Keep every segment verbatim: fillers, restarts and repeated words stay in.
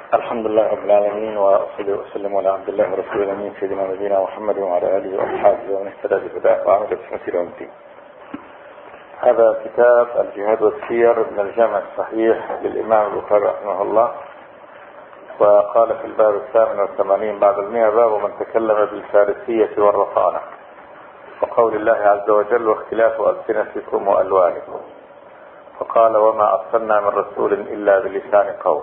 الحمد لله رب العالمين، وأصلي وأسلم على عبد الله ورسوله الأمين سيدنا نبينا محمد وعلى آله وأصحابه ومن اهتدى بهداه وعمل بسنته إلى يوم الدين. هذا كتاب الجهاد والسير من الجامع الصحيح للإمام البخاري رحمه الله، وقال في الباب الثامن والثمانين بعد المئة: باب من تكلم بالفارسية والرطانة، وقول الله عز وجل: واختلاف ألسنتكم وألوانكم. فقال: وما أرسلنا من رسول إلا بلسان قوم.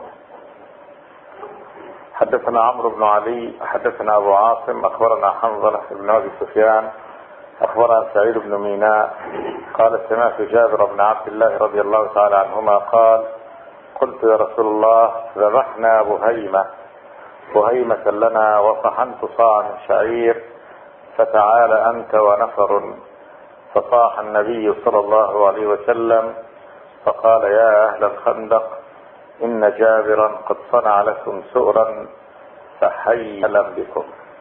حدثنا عمرو بن علي حدثنا أبو عاصم أخبرنا حنظلة بن أبي سفيان أخبرنا سعيد بن ميناء قال: سمعت جابر بن عبد الله رضي الله تعالى عنهما قال: قلت يا رسول الله: ذبحنا بهيمة بهيمة لنا وطحنت صاع من شعير، فتعال أنت ونفر. فصاح النبي صلى الله عليه وسلم فقال: يا أهل الخندق، إن جابرا قد صنع لكم سؤرا فحيلا بكم.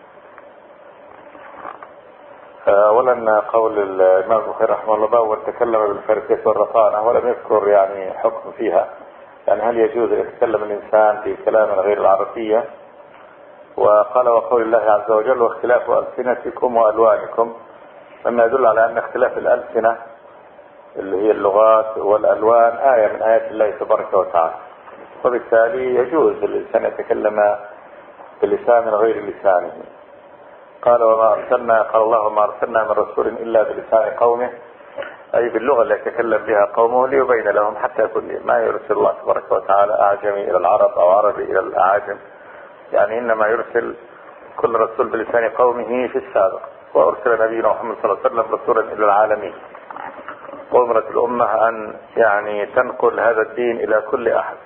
أولا قول الإمام البخاري رحمه الله: باب تكلم بالفارسية والرطانة، ولم يذكر يعني حكم فيها، يعني هل يجوز أن يتكلم الإنسان في كلام غير العربية. وقال: وقول الله عز وجل: واختلاف ألسنتكم وألوانكم، مما يدل على أن اختلاف الألسنة اللي هي اللغات والألوان آية من آيات الله تبارك وتعالى، وبالتالي يجوز الإنسان يتكلم بلسان غير لسانه. قال: وما أرسلنا قال الله: وما أرسلنا من رسول إلا بلسان قومه، أي باللغة التي يتكلم بها قومه ليبين لهم، حتى يكون ما يرسل الله تبارك وتعالى أعجمي إلى العرب أو عربي إلى الأعاجم، يعني إنما يرسل كل رسول بلسان قومه في السابق. وأرسل نبينا محمد صلى الله عليه وسلم رسولا إلى العالمين، وأمرت الأمة أن يعني تنقل هذا الدين إلى كل أحد.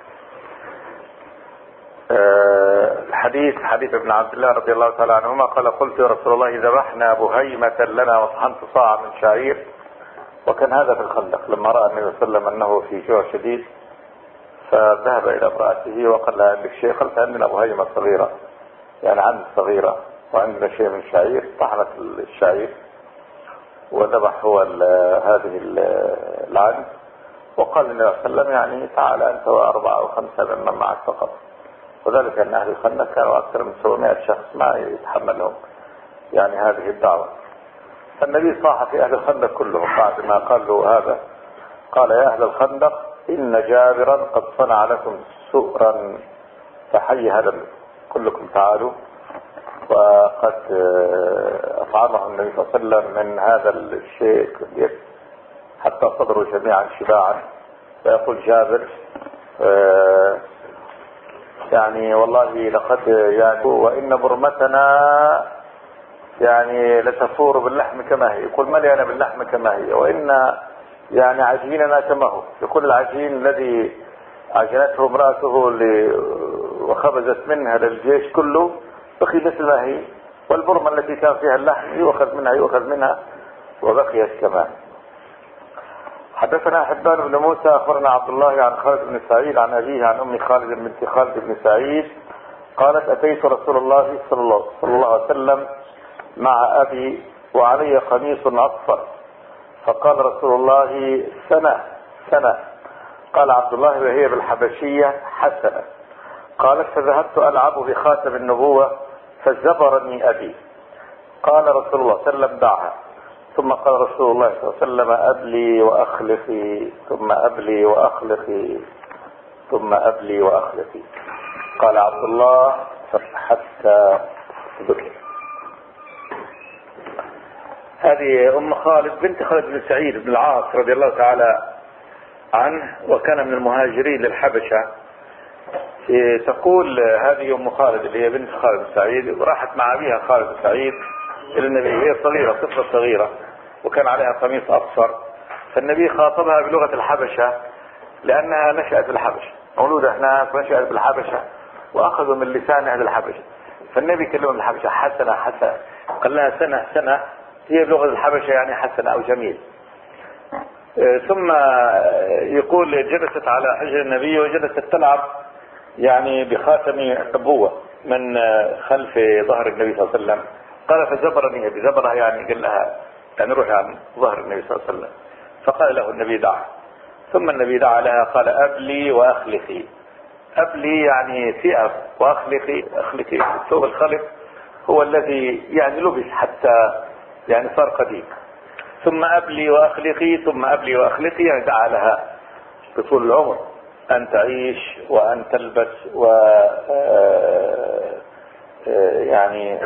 الحديث حديث ابن عبد الله رضي الله تعالى عنهما قال: قلت يا رسول الله: ذبحنا بهيمة لنا وطحنت صاع من شعير. وكان هذا في الخندق، لما رأى النبي صلى الله عليه وسلم أنه في جوع شديد، فذهب إلى امرأته وقال لها: عندك شيء؟ قالت: عندنا بهيمة صغيرة، يعني عند صغيرة، وعندنا شيء من شعير. طحنت الشعير وذبح هو هذه العند، وقال النبي صلى الله عليه وسلم: يعني تعال أنت وأربعة أو خمسة ممن معك فقط. وذلك أن أهل الخندق كانوا أكثر من سبعمائة شخص ما يتحملهم يعني هذه الدعوة. فالنبي صاح في أهل الخندق كلهم بعد ما قال له هذا، قال: يا أهل الخندق، إن جابرا قد صنع لكم سؤرا فحي هذا كلكم تعالوا. وقد أطعمه النبي صلى الله عليه وسلم من هذا الشيء حتى صدروا جميعا شباعا. فيقول جابر: يعني والله لقد يعني وإن برمتنا يعني لتفور باللحم كما هي. يقول: مليانة باللحم كما هي، وإن يعني عجيننا كما هو. يقول: العجين الذي عجنته امرأته وخبزت منها للجيش كله بقي مثل ما هي، والبرمة التي كان فيها اللحم يؤخذ منها يؤخذ منها وبقيت كمان. حدثنا حبان بن موسى أخبرنا عبد الله عن خالد بن سعيد عن أبيه عن أم خالد بنت خالد بن سعيد قالت: أتيت رسول الله صلى الله, صلى الله عليه وسلم مع أبي وعلي قميص أصفر، فقال رسول الله: سنة سنة. قال عبد الله: وهي بالحبشية حسنة. قالت: فذهبت ألعب بخاتم النبوة فزبرني أبي. قال رسول الله صلى الله عليه وسلم: دعها. ثم قال رسول الله صلى الله عليه وسلم: أبلي وأخلقي، ثم أبلي وأخلقي، ثم أبلي وأخلقي. قال عبد الله: حتى ذكر. هذه أم خالد بنت خالد بن سعيد بن العاص رضي الله تعالى عنه، وكان من المهاجرين للحبشة. تقول هذه أم خالد اللي هي بنت خالد بن سعيد، وراحت مع أبيها خالد بن سعيد إلى النبي، هي صغيرة طفلة صغيرة، وكان عليها قميص أصفر. فالنبي خاطبها بلغة الحبشة لأنها نشأت بالحبشة، مولودة هناك ونشأت بالحبشة، وأخذوا من لسان أهل الحبشة. فالنبي كلمهم بالحبشة: حسنة حسنة. قال لها: سنة سنة، هي بلغة الحبشة يعني حسنة أو جميل. ثم يقول: جلست على حجر النبي وجلست تلعب يعني بخاتم النبوة من خلف ظهر النبي صلى الله عليه وسلم. قال: فزبرني أبي. زبرها يعني قال لها يعني روحي عن ظهر النبي صلى الله عليه وسلم. فقال له النبي: دعها. ثم النبي دعا لها، قال: أبلي وأخلقي، أبلي يعني ثئب، وأخلقي أخلقي ثوب الخلق هو الذي يعني لبس حتى يعني صار قديم. ثم أبلي وأخلقي، ثم أبلي وأخلقي يعني دعا لها بطول العمر أن تعيش وأن تلبس و يعني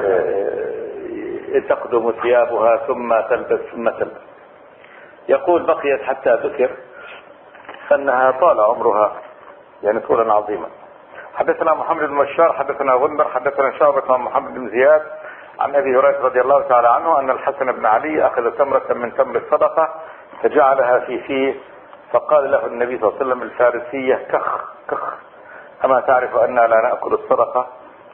تقدم ثيابها ثم تلبس ثم تلبس. يقول بقيت حتى ذكر أنها طال عمرها يعني طولا عظيما. حدثنا محمد بن بشار حدثنا غندر حدثنا شعبة عن محمد بن زياد عن أبي هريرة رضي الله تعالى عنه أن الحسن بن علي أخذ تمرة من تمر الصدقة فجعلها في فيه، فقال له النبي صلى الله عليه وسلم الفارسية: كخ كخ، أما تعرف أننا لا نأكل الصدقة؟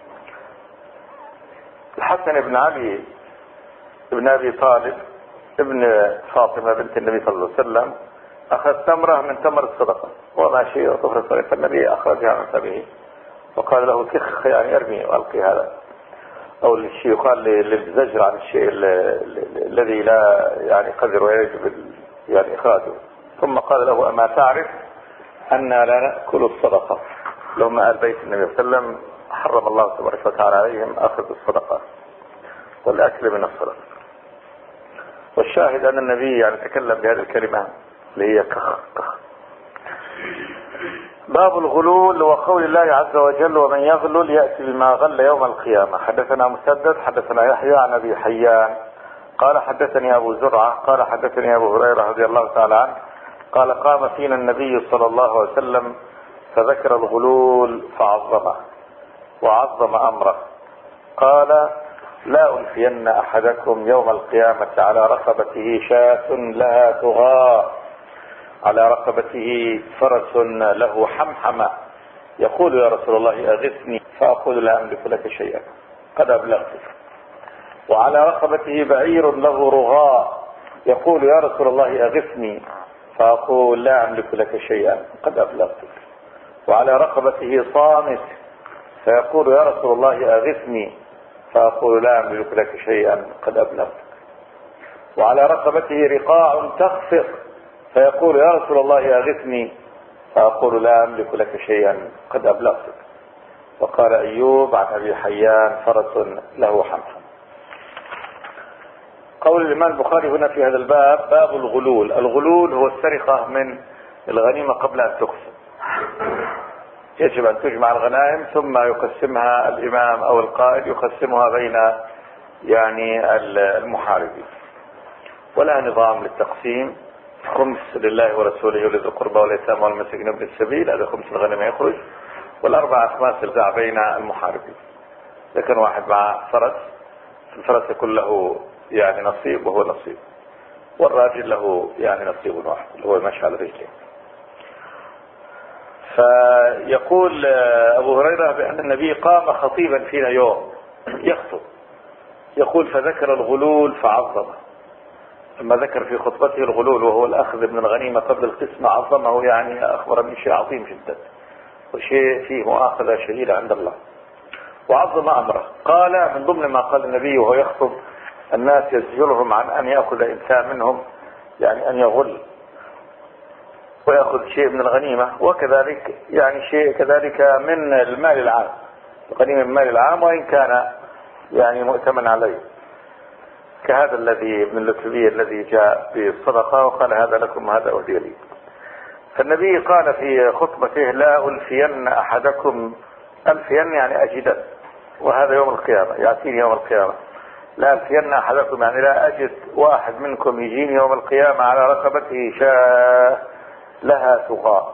الحسن بن علي ابن أبي طالب ابن فاطمة بنت النبي صلى الله عليه وسلم أخذ تمرة من تمر الصدقة وماشي وطفر الصدقة، فالنبي أخرجها من فمه وقال له كخ يعني ارمي والقي هذا، أو الشيء يقال للزجر عن الشيء الذي لا يعني قدر ويجب يعني إخراجه. ثم قال له: أما تعرف أن لا نأكل الصدقة؟ لهم آل بيت النبي صلى الله عليه وسلم حرم الله تبارك وتعالى عليهم أخذ الصدقة والأكل من الصدقة. والشاهد أن النبي يعني تكلم بهذه الكلمة اللي هي كخ كخ. باب الغلول وقول الله عز وجل: ومن يغلل يأتي بما غل يوم القيامة. حدثنا مسدد حدثنا يحيى عن أبي حيان قال حدثني أبو زرعة قال حدثني أبو هريرة رضي الله تعالى عنه قال: قام فينا النبي صلى الله عليه وسلم فذكر الغلول فعظمه وعظم أمره، قال: لا ألفين أحدكم يوم القيامة على رقبته شاة لها تغاء، على رقبته فرس له حمحمة، يقول: يا رسول الله أغثني، فأقول: لا أملك لك شيئا قد أبلغتك. وعلى رقبته بعير له رغاء، يقول: يا رسول الله أغثني، فأقول: لا أملك لك شيئا قد أبلغتك. وعلى رقبته صامت، فيقول: يا رسول الله أغثني، فأقول: لا أملك لك شيئا قد أبلغتك. وعلى رقبته رقاع تخفق، فيقول: يا رسول الله أغثني، فأقول: لا أملك لك شيئا قد أبلغتك. وقال أيوب عن أبي حيان: فرس له حمحم. قول الإمام البخاري هنا في هذا الباب: باب الغلول. الغلول هو السرقة من الغنيمة قبل أن تقسم. يجب أن تجمع الغنائم ثم يقسمها الإمام أو القائد، يقسمها بين يعني المحاربين، ولا نظام للتقسيم. خمس لله ورسوله ولذي القربى واليتامى والمساكين وابن السبيل، هذا خمس الغنيمة يخرج، والأربع أخماس يرجع بين المحاربين. إذا كان واحد مع فرس، الفرس يكون له يعني نصيب وهو نصيب، والراجل له يعني نصيب واحد اللي هو مشى على رجله. فيقول أبو هريرة بأن النبي قام خطيبا فينا يوم يخطب، يقول: فذكر الغلول فعظمه. لما ذكر في خطبته الغلول وهو الأخذ من الغنيمة قبل القسم عظمه، يعني أخبر من شيء عظيم جدا وشيء فيه مؤاخذة شديدة عند الله، وعظم أمره. قال من ضمن ما قال النبي وهو يخطب الناس يزجرهم عن أن يأخذ إنسان منهم يعني أن يغل ويأخذ شيء من الغنيمة، وكذلك يعني شيء كذلك من المال العام، الغنيمة من المال العام وإن كان يعني مؤتمن عليه، كهذا الذي من اللتبية الذي جاء بالصدقة وقال: هذا لكم هذا أهدي لي. فالنبي قال في خطبته: لا ألفين أحدكم، ألفين يعني أجدا، وهذا يوم القيامة يأتيني يوم القيامة. لا ألفين أحدكم يعني لا أجد واحد منكم يجيني يوم القيامة على رقبته شاة لها تغاء،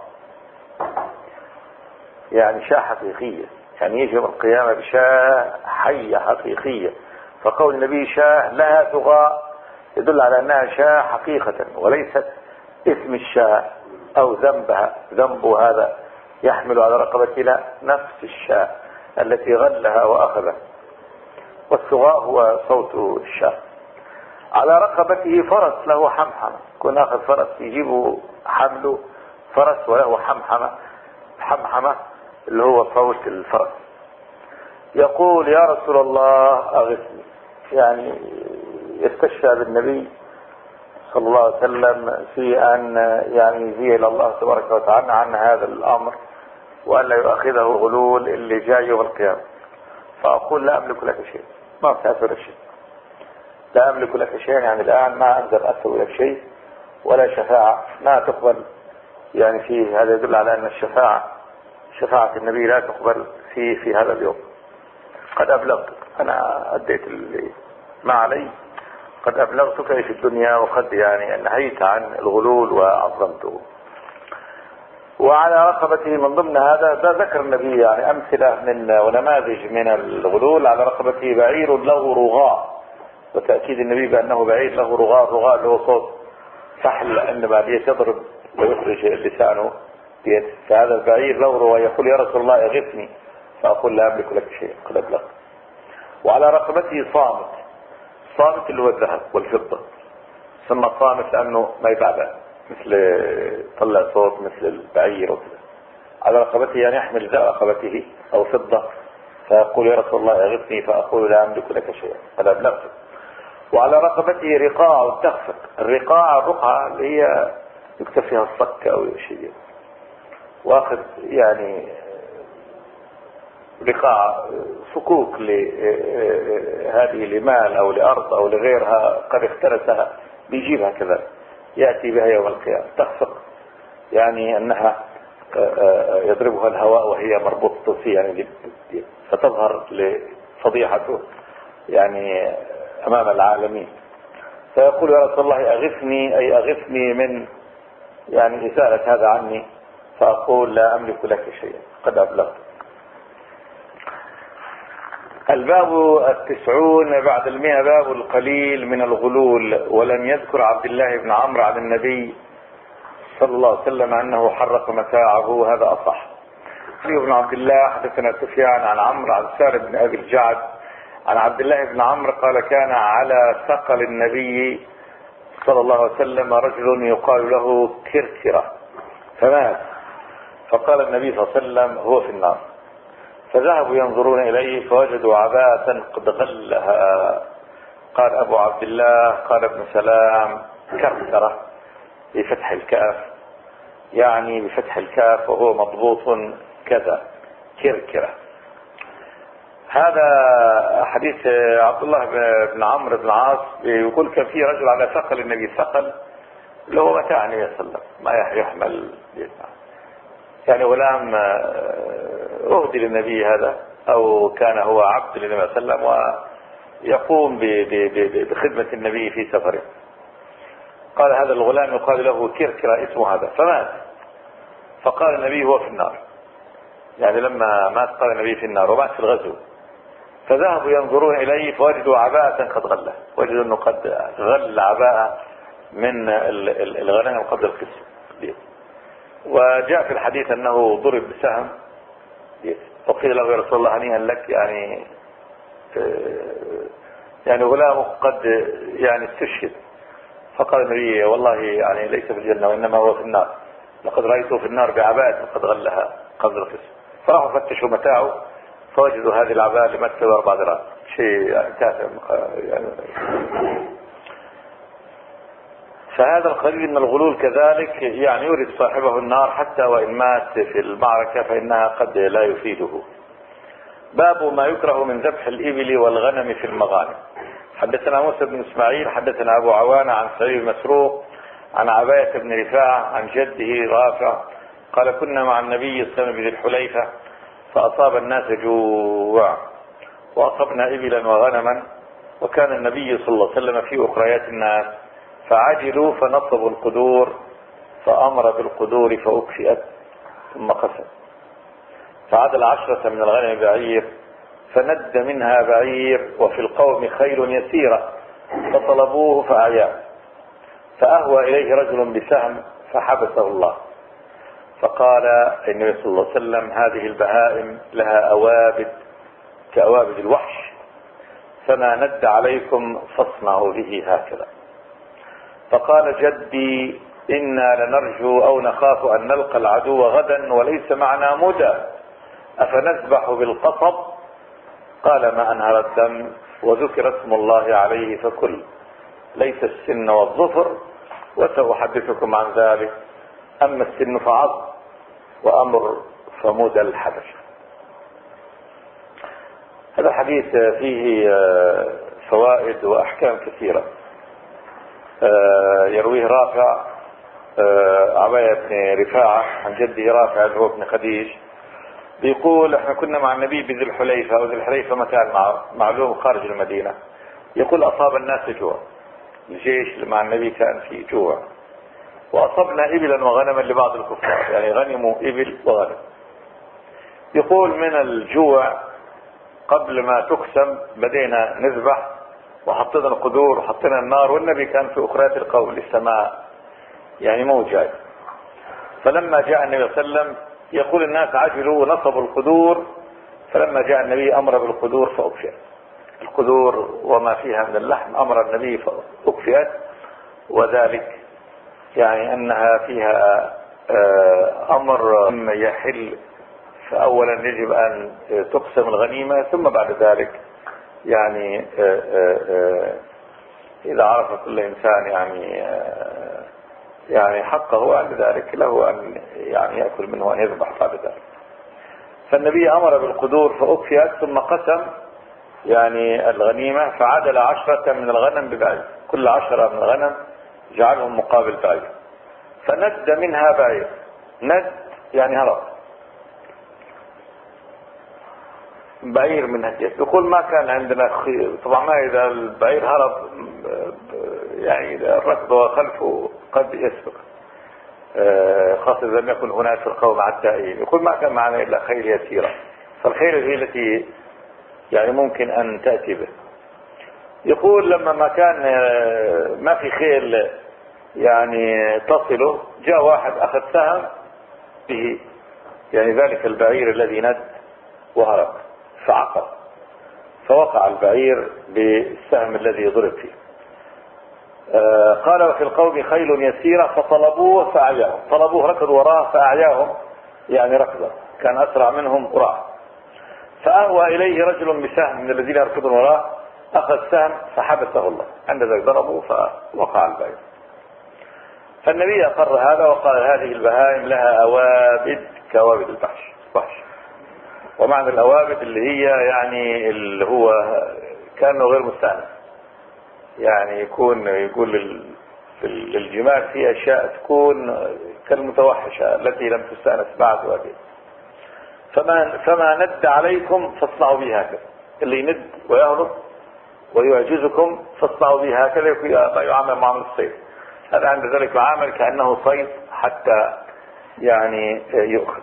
يعني شاة حقيقية، يعني يجي يوم القيامة بشاة حية حقيقية. فقول النبي شاة لها تغاء يدل على أنها شاة حقيقة وليست اسم الشاة أو ذنبها، ذنب هذا يحمل على رقبته، لا، نفس الشاة التي غلها وأخذها. والثغاء هو صوت الشاة. على رقبته فرس له حمحمة، كن أخذ فرس يجيبه حمله فرس وله حمحمة، حمحمة اللي هو صوت الفرس. يقول: يا رسول الله أغثني، يعني يستشفى بالنبي صلى الله عليه وسلم في أن يعني يزيل الله تبارك وتعالى عن هذا الأمر وألا يؤاخذه غلول اللي جاي يوم القيامة. فأقول لا أملك لك شيء، ما بتأثر شيء، لا أملك لك شيء، يعني الآن ما أقدر أسوي لك شيء ولا شفاعة ما تقبل. يعني فيه هذا يدل على أن الشفاعة شفاعة النبي لا تقبل في في هذا اليوم. قد أبلغتك، أنا أديت ما علي، قد أبلغتك في الدنيا، وقد يعني نهيت عن الغلول وعظمته. وعلى رقبته من ضمن هذا ده ذكر النبي يعني أمثلة من ونماذج من الغلول. على رقبته بعير له رغاء، وتأكيد النبي بأنه بعير له رغاء. الرغاء له صوت سحل عندما يضرب ويخرج لسانه بيد. فهذا البعير له رغاء، يقول يا رسول الله اغثني، فأقول لا أملك لك شيء قد أبلغ. وعلى رقبته صامت، صامت اللي هو الذهب والفضة، ثم صامت لأنه ما يبعبع مثل طلع صوت مثل البعير وكذا. على رقبته يعني يحمل ذا رقبته أو فضة، فيقول يا رسول الله اغثني، فأقول لا أملك لك شيئا قد أبلغتك. وعلى رقبته رقاع تخفق. الرقاع الرقعة اللي هي يكتب فيها الصك أو شيء، واخذ يعني رقاع صكوك لهذه لمال أو لأرض أو لغيرها قد اخترسها، بيجيبها كذا يأتي بها يوم القيامة. تخفق يعني أنها يضربها الهواء وهي مربوطة فيه، يعني فتظهر لفضيحته يعني أمام العالمين. فيقول يا رسول الله أغثني، أي أغثني من يعني إزالة هذا عني، فأقول لا أملك لك شيئا قد أبلغت. الباب التسعون بعد المئة، باب القليل من الغلول. ولم يذكر عبد الله بن عمرو عن النبي صلى الله عليه وسلم أنه حرق متاعه، هذا أصح. علي بن عبد الله حدثنا سفيان عن عمرو عن سالم بن أبي الجعد عن عبد الله بن عمرو قال كان على ثقل النبي صلى الله عليه وسلم رجل يقال له كركرة فمات، فقال النبي صلى الله عليه وسلم هو في النار. فذهبوا ينظرون إليه فوجدوا عباءة قد غلها. قال أبو عبد الله قال ابن سلام كركرة بفتح الكاف، يعني بفتح الكاف وهو مضبوط كذا كركرة. هذا حديث عبد الله بن عمرو بن العاص يقول كان في رجل على ثقل النبي. ثقل اللي هو متاع النبي صلى الله عليه وسلم، ما يحمل يعني غلام أهدي للنبي هذا، أو كان هو عبد للنبي صلى الله عليه وسلم ويقوم بخدمة النبي في سفره. قال هذا الغلام يقال له كركرة اسمه هذا، فمات. فقال النبي هو في النار، يعني لما مات قال النبي في النار ومات في الغزو. فذهبوا ينظرون إليه فوجدوا عباءة قد غلة، وجدوا أنه قد غل عباءة من الغنم قبل القسم. وجاء في الحديث أنه ضرب بسهم، فقيل له يا رسول الله هنيئا لك، يعني يعني غلامه قد يعني استشهد. فقال النبي والله يعني ليس في الجنة وإنما هو في النار، لقد رأيته في النار بعباءة قد غلها قبل القسم. فراحوا فتشوا متاعه فوجدوا هذه العباءة اللي ما تسوي أربع ذراع، شيء يعني تافه يعني. فهذا القليل من الغلول كذلك يعني يورد صاحبه النار حتى وإن مات في المعركة، فإنها قد لا يفيده. باب ما يكره من ذبح الإبل والغنم في المغانم. حدثنا موسى بن إسماعيل حدثنا أبو عوانة عن سعيد مسروق عن عباية بن رفاعة عن جده رافع قال كنا مع النبي صلى الله عليه وسلم بذي الحليفة فأصاب الناس جوع، وأصبنا إبلا وغنما، وكان النبي صلى الله عليه وسلم في أخريات الناس، فعجلوا فنصبوا القدور، فأمر بالقدور فأكفئت ثم قسم، فعدل عشرة من الغنم بعير، فند منها بعير وفي القوم خيل يسيرة، فطلبوه فأعياه، فأهوى إليه رجل بسهم فحبسه الله، فقال النبي صلى الله عليه وسلم هذه البهائم لها أوابد كأوابد الوحش، فما ند عليكم فاصنعوا به هكذا. فقال جدي إنا لنرجو أو نخاف أن نلقى العدو غدا وليس معنا مدى، أفنذبح بالقصب؟ قال ما أنهر الدم وذكر اسم الله عليه فكل، ليس السن والظفر، وسأحدثكم عن ذلك. أما السن فعظ، وأمر صمود الحبشة. هذا الحديث فيه فوائد وأحكام كثيرة. يرويه رافع عباية بن رفاعة عن جده رافع اللي هو ابن خديج، بيقول احنا كنا مع النبي بذي الحليفة، وذي الحليفة مكان معلوم خارج المدينة. يقول أصاب الناس جوع، الجيش اللي مع النبي كان فيه جوع، وأصبنا إبلا وغنما لبعض الكفار، يعني غنموا إبل وغنم. يقول من الجوع قبل ما تقسم بدينا نذبح وحطينا القدور وحطينا النار، والنبي كان في أخرات القوم للسماء يعني مو جاي. فلما جاء النبي صلى الله عليه وسلم يقول الناس عجلوا ونصبوا القدور، فلما جاء النبي أمر بالقدور فأكفئت القدور وما فيها من اللحم، أمر النبي فأكفئت، وذلك يعني أنها فيها أمر يحل. فأولا يجب أن تقسم الغنيمة، ثم بعد ذلك يعني إذا عرف كل إنسان يعني يعني حقه عند ذلك له أن يعني يأكل منه وأن يذبح بعد ذلك. فالنبي أمر بالقدور فأكفئت، ثم قسم يعني الغنيمة فعدل عشرة من الغنم ببعير، كل عشرة من الغنم جعلهم مقابل بعير، فند منها بعير. ند يعني هرب بعير من هدية. يقول ما كان عندنا خير طبعا، ما إذا البعير هرب يعني الركض خلفه قد يسبق، خاصة إذا لم يكن هناك في القوم عدائين. يقول ما كان معنا إلا خيل يسيرة، فالخيل هي التي يعني ممكن أن تأتي به. يقول لما ما كان ما في خيل يعني تصله، جاء واحد أخذ سهم به يعني ذلك البعير الذي ند وهرب، فعقر فوقع البعير بالسهم الذي ضرب فيه. آه قال وفي القوم خيل يسيرة فطلبوه فأعياهم، طلبوه ركضوا وراه فأعياهم يعني ركضا، كان أسرع منهم وراء. فأهوى إليه رجل بسهم من الذين يركضون وراه، أخذ سهم فحبسه الله، عند ذلك ضربوا فوقع البعير. فالنبي أقر هذا وقال هذه البهائم لها أوابد كوابد البحش وحش. ومعنى الأوابد اللي هي يعني اللي هو كانه غير مستأنس، يعني يكون يقول للجمال في أشياء تكون كالمتوحشة التي لم تستأنس بعد وبعد. فما, فما ند عليكم فاصنعوا به هكذا، اللي يند ويهرب ويعجزكم فاصنعوا به هكذا، يعامل معاملة الصيد. هذا عند ذلك يعامل كأنه صيد حتى يعني يؤخذ.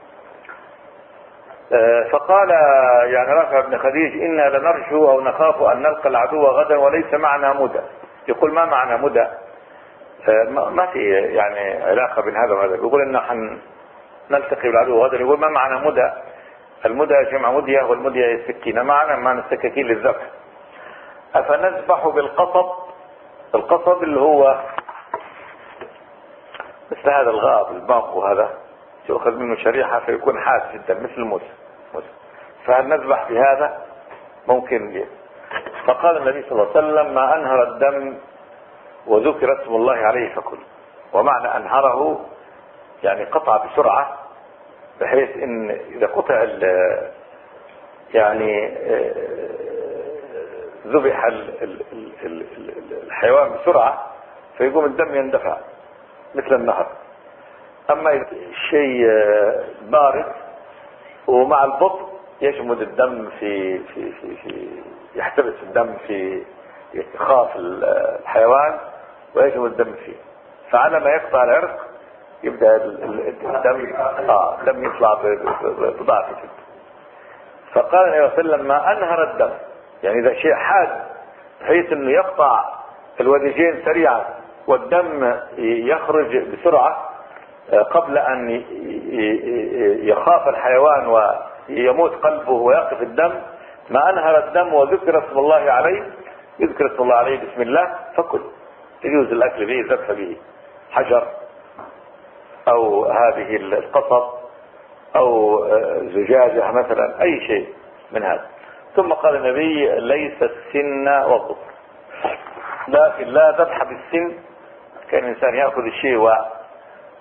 فقال يعني رافع بن خديج إنا لنرجو أو نخاف أن نلقى العدو غدا وليس معنا مدى. يقول ما معنى مدى؟ ما في يعني علاقة بين هذا وهذا. يقول إن حن نلتقي بالعدو غدا، يقول ما معنى مدى؟ المدى جمع مدية، والمدية هي السكينة، معنا معنى السكاكين للذبح. أفنذبح بالقصب، القصب اللي هو مثل هذا الغاب الباقو، هذا يؤخذ منه شريحة فيكون حاد جدا مثل الموس، فهل نذبح بهذا؟ ممكن ليه. فقال النبي صلى الله عليه وسلم ما أنهر الدم وذكر اسم الله عليه فكل. ومعنى أنهره يعني قطع بسرعة، بحيث إن إذا قطع يعني ذبح الحيوان بسرعة فيقوم الدم يندفع مثل النهر. أما شيء بارد ومع البطء يجمد الدم في في في, في يحتبس الدم في خاف الحيوان ويجمد الدم فيه، فعلى ما يقطع العرق يبدأ الدم آه الدم يطلع بضعف جدا. فقال النبي صلى الله عليه وسلم ما أنهر الدم، يعني إذا شيء حاد بحيث انه يقطع الوديجين سريعا والدم يخرج بسرعة قبل ان يخاف الحيوان ويموت قلبه ويقف الدم، ما انهر الدم وذكر اسم الله عليه، يذكر اسم الله عليه بسم الله فكل، يجوز الاكل به، الذبح به، حجر او هذه القصب او زجاجة مثلا، اي شيء من هذا. ثم قال النبي ليس السن والظفر، لكن لا ذبح بالسن، كان الانسان ياخذ الشيء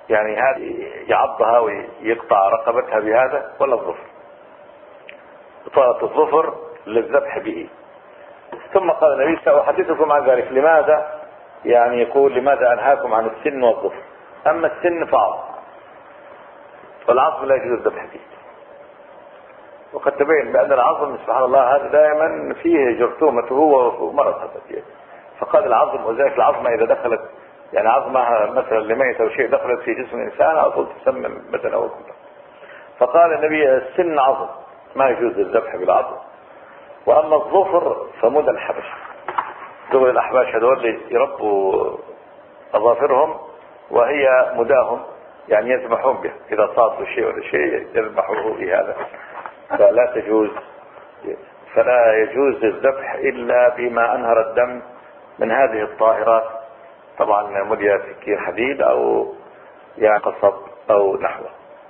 يعني هذه يعضها ويقطع رقبتها بهذا ولا الظفر؟ بطاقة الظفر للذبح به. ثم قال النبي سأحدثكم عن ذلك. لماذا؟ يعني يقول لماذا أنهاكم عن السن والظفر؟ أما السن فعظم، والعظم لا يجوز الذبح فيه. وقد تبين بأن العظم سبحان الله هذا دائما فيه جرثومته ومرض حساسية. فقال العظم، وذلك العظمة إذا دخلت يعني عظمها مثلا لميت أو شيء دخلت في جسم الإنسان على طول تسمم بدن أو كله. فقال النبي السن عظم ما يجوز الذبح بالعظم. وأما الظفر فمدى الحبش، دول الأحباش هذول اللي يربوا أظافرهم وهي مداهم، يعني يذبحون به إذا صادوا شيء ولا شيء يذبحوه بهذا. فلا تجوز فلا يجوز الذبح إلا بما أنهر الدم من هذه الطاهرات، طبعا مدية سكين حديد أو يعني قصب أو نحوه.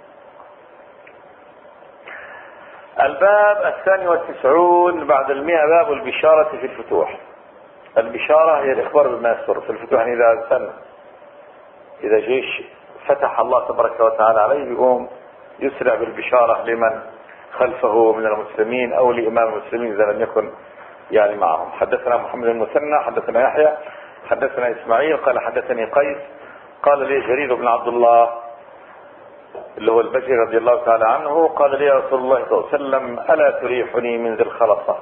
الباب الثاني والتسعون بعد المئة، باب البشارة في الفتوح. البشارة هي الإخبار بما يسر في الفتوح، يعني إذا إنسان إذا جيش فتح الله تبارك وتعالى عليه يقوم يسرع بالبشارة لمن خلفه من المسلمين أو لإمام المسلمين إذا لم يكن يعني معهم. حدثنا محمد المثنى حدثنا يحيى حدثنا إسماعيل قال حدثني قيس قال لي جرير بن عبد الله اللي هو البجري رضي الله تعالى عنه قال لي يا رسول الله صلى الله عليه وسلم ألا تريحني من ذي الخلصة.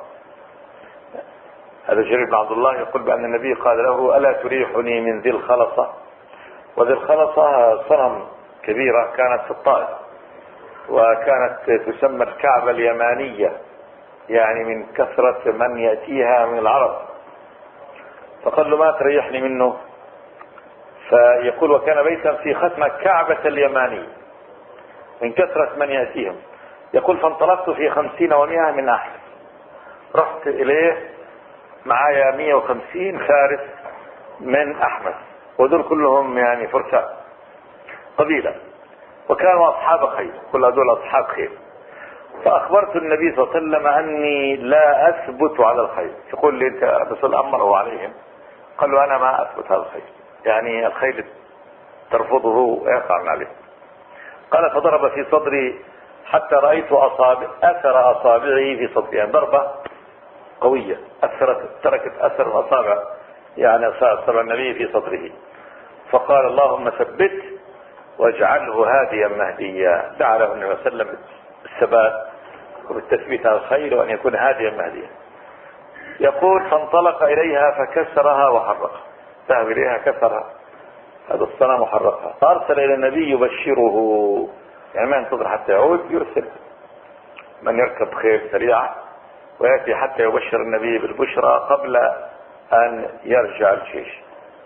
هذا جرير بن عبد الله يقول بأن النبي قال له ألا تريحني من ذي الخلصة. وذي الخلصة صنم كبيرة كانت في الطائف، وكانت تسمى الكعبة اليمانية، يعني من كثرة من يأتيها من العرب. فقال له ما تريحني منه؟ فيقول وكان بيتا في ختمة كعبة اليمانية من كثرة من يأتيهم. يقول فانطلقت في خمسين ومئة من أحد، رحت إليه معايا مئة وخمسين فارس من أحمد، ودول كلهم يعني فرسان قبيلة، وكانوا أصحاب خير، كل هذول أصحاب خير. فأخبرت النبي صلى الله عليه وسلم أني لا أثبت على الخير. يقول لي أنت بس أمره عليهم؟ قال له أنا ما أثبت على الخير، يعني الخير ترفضه ويقع عليه. قال فضرب في صدري حتى رأيت أصابع أثر أصابعي في صدري، يعني ضربة قوية أثرت تركت أثر أصابع يعني أصابع النبي في صدره. فقال اللهم ثبت واجعله هاديا مهديا. دعا له النبي صلى الله عليه وسلم بالثبات وبالتثبيت على الخير وأن يكون هاديا مهديا. يقول فانطلق إليها فكسرها وحرقها، ذهب إليها كسرها هذا الصنم وحرقها. فأرسل إلى النبي يبشره، يعني ما ينتظر حتى يعود، يرسل من يركب خيل سريعة ويأتي حتى يبشر النبي بالبشرى قبل أن يرجع الجيش.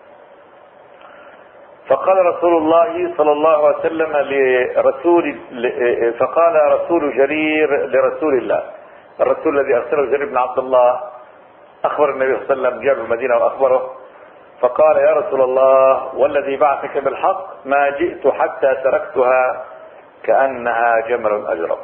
فقال رسول الله صلى الله عليه وسلم لرسول فقال رسول جرير لرسول الله، الرسول الذي أرسله جرير بن عبد الله أخبر النبي صلى الله عليه وسلم، جاء المدينة وأخبره. فقال يا رسول الله والذي بعثك بالحق ما جئت حتى تركتها كأنها جمل أجرب.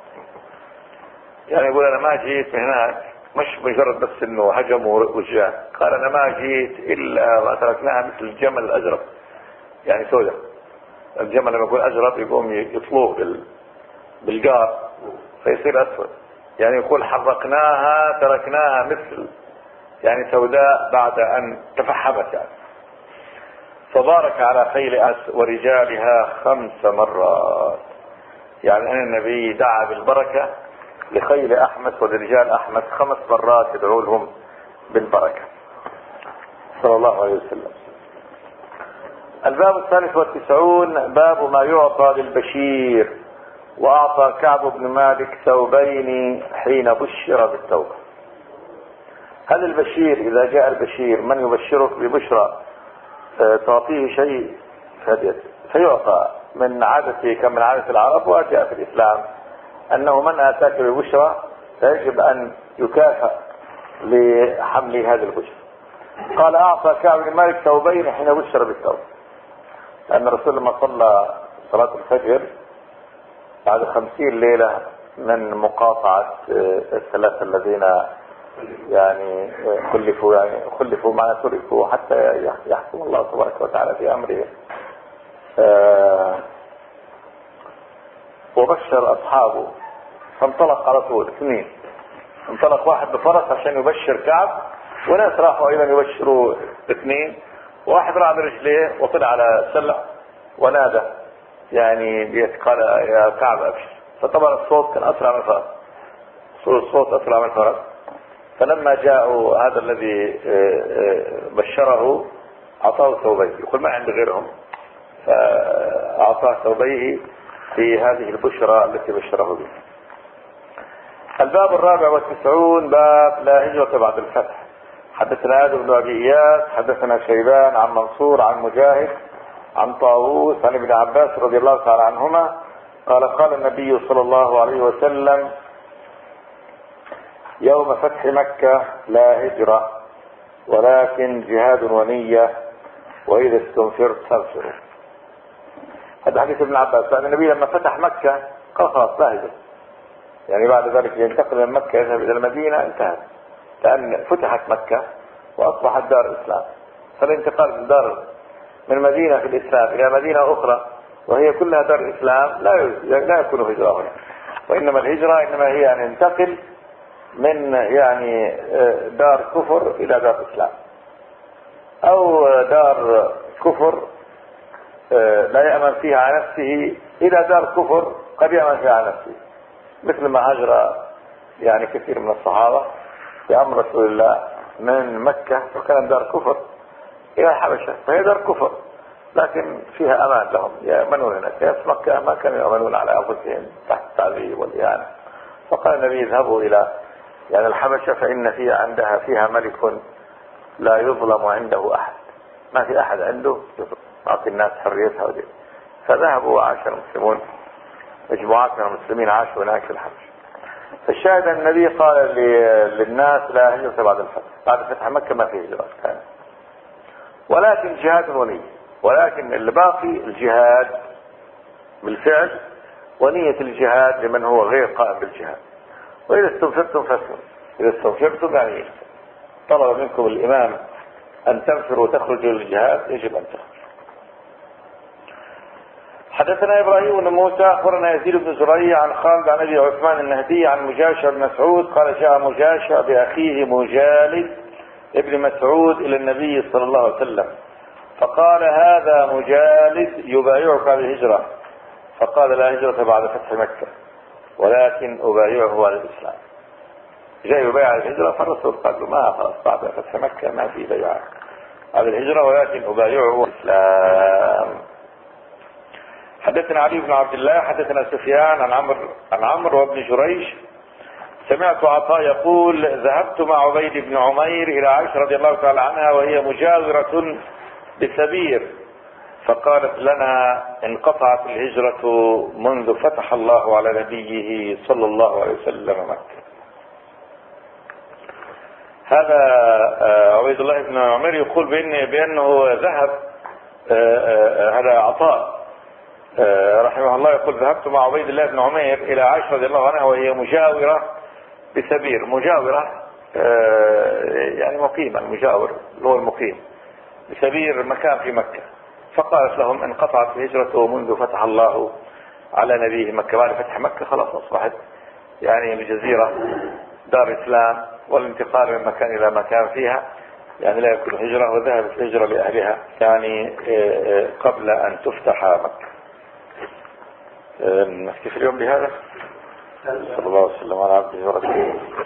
يعني يقول أنا ما جيت من هناك مش مجرد بس إنه هجموا وجاه، قال أنا ما جيت إلا ما تركناها مثل الجمل الأجرب، يعني سوداء. الجمل لما يكون أجرب يقوم يطلوه بالجار فيصير أسود، يعني يقول حرقناها تركناها مثل يعني سوداء بعد أن تفحمت. يعني فبارك على خيل أس ورجالها خمس مرات، يعني أن النبي دعا بالبركة لخيل أحمد ولرجال أحمد خمس مرات يدعو لهم بالبركة صلى الله عليه وسلم. الباب الثالث والتسعون باب ما يعطى للبشير. وأعطى كعب بن مالك ثوبين حين بشر بالتوبة. هل البشير إذا جاء البشير من يبشرك ببشرى تعطيه شيء فيعطى من عادته كمن عادة العرب، وجاء في الإسلام أنه من أتاك ببشرى فيجب أن يكافئ لحمل هذه البشرى. قال أعطى كعب بن مالك ثوبين حين بشر بالتوبة، لأن الرسول لما صلى صلاة الفجر بعد خمسين ليلة من مقاطعة الثلاثة الذين يعني خلفوا يعني خلفوا ما تركوا حتى يحكم الله تبارك وتعالى في أمره، آه وبشر أصحابه، فانطلق على طول اثنين، انطلق واحد بفرس عشان يبشر كعب، وناس راحوا أيضا يبشروا اثنين، واحد راح برجليه وطلع على سلع ونادى يعني قال يا كعب أبشر، فطبعا الصوت كان أسرع من الفرس، الصوت أسرع من الفرس. فلما جاءوا هذا الذي بشره أعطاه ثوبيه، يقول ما عندي غيرهم، فأعطاه ثوبيه في هذه البشرى التي بشره بها. الباب الرابع والتسعون، باب لا هجرة بعد الفتح. حدثنا آدم بن أبي إياس حدثنا شيبان عن منصور عن مجاهد عن طاووس عن ابن عباس رضي الله تعالى عنهما قال قال النبي صلى الله عليه وسلم يوم فتح مكة لا هجرة ولكن جهاد ونية وإذا استنفرت فانفروا. هذا حديث ابن عباس. لأن النبي لما فتح مكة قال خلاص لا هجرة، يعني بعد ذلك ينتقل من مكة يذهب إلى المدينة انتهت، لأن فتحت مكة وأصبحت دار إسلام، فالانتقال من دار من مدينة في الإسلام إلى مدينة أخرى وهي كلها دار إسلام لا لا يكون هجرة هنا، وإنما الهجرة إنما هي أن ينتقل من يعني دار كفر إلى دار إسلام، أو دار كفر لا يأمن فيها على نفسه إلى دار كفر قد يأمن فيها على نفسه، مثل ما هاجر يعني كثير من الصحابة بأمر رسول الله من مكة وكان دار كفر إلى الحبشة، فهي دار كفر لكن فيها أمان لهم يأمنون هناك. في مكة ما كانوا يأمنون على أنفسهم تحت التعذيب والإهانة، فقال النبي اذهبوا إلى يعني الحبشة فإن فيها عندها فيها ملك لا يظلم عنده أحد، ما في أحد عنده أعطي الناس حريتها ودي. فذهبوا وعاش المسلمون، مجموعات من المسلمين عاشوا هناك في الحبشة. فالشاهد أن النبي قال للناس لا هجرة بعد الفتح، بعد فتح مكة ما في هجرة كان، ولكن جهاد ونية، ولكن الباقي الجهاد بالفعل ونية الجهاد لمن هو غير قائم بالجهاد. وإذا استنفرتم فاسروا، إذا استنفرتم يعني طلب منكم الإمام أن تنفروا وتخرجوا للجهاد يجب أن تخرجوا. حدثنا إبراهيم بن موسى أخبرنا يزيد بن زريع عن خالد عن أبي عثمان النهدي عن مجاشع بن مسعود قال جاء مجاشع بأخيه مجالد ابن مسعود إلى النبي صلى الله عليه وسلم فقال هذا مجالد يبايعك على الهجرة، فقال لا هجرة بعد فتح مكة ولكن أبايعه على الإسلام. جاء يبايع على الهجرة، فالرسول قال له ما خلاص بعد فتح مكة ما في بيع على الهجرة ولكن أبايعه على الإسلام. حدثنا علي بن عبد الله حدثنا سفيان عن عمرو عن عمرو وابن جريج سمعت عطاء يقول ذهبت مع عبيد بن عمير إلى عائشة رضي الله تعالى عنها وهي مجاورة بسبير، فقالت لنا انقطعت الهجرة منذ فتح الله على نبيه صلى الله عليه وسلم مكة. هذا عبيد الله بن عمير يقول بأن بأنه ذهب، هذا عطاء رحمه الله يقول ذهبت مع عبيد الله بن عمير إلى عائشة رضي الله عنها وهي مجاورة بسبير. مجاورة يعني مقيمة، المجاور هو المقيم، بسبير مكان في مكة. فقالت لهم انقطعت الهجرة منذ فتح الله على نبيه مكة، بعد فتح مكة خلاص أصبحت يعني الجزيرة دار إسلام، والانتقال من مكان إلى مكان فيها يعني لا يكون هجرة، وذهبت الهجرة لأهلها يعني قبل أن تفتح مكة. نكتفي اليوم بهذا. صلى الله عليه وسلم على عبده ورسوله.